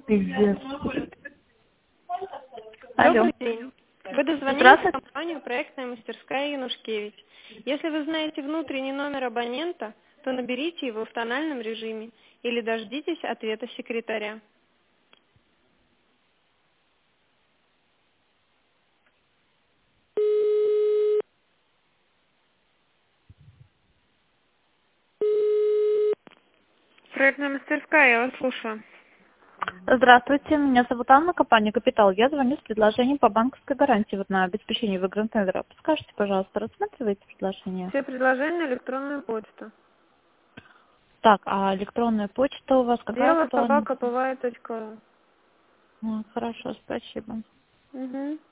Пиздец. Алло. Добрый день. Вы дозвонились в Здравствуйте. компанию «Проектная мастерская Янушкевич». Если вы знаете внутренний номер абонента, то наберите его в тональном режиме или дождитесь ответа секретаря. Проектная мастерская, я вас слушаю. Здравствуйте, меня зовут Анна, компания «Капитал». Я звоню с предложением по банковской гарантии вот на обеспечение выгрантендера. Подскажите, пожалуйста, рассматриваете предложение? Все предложения на электронную почту. Так, а электронная почта у вас какая-то была? Дело@py.ru. Хорошо, спасибо. Угу.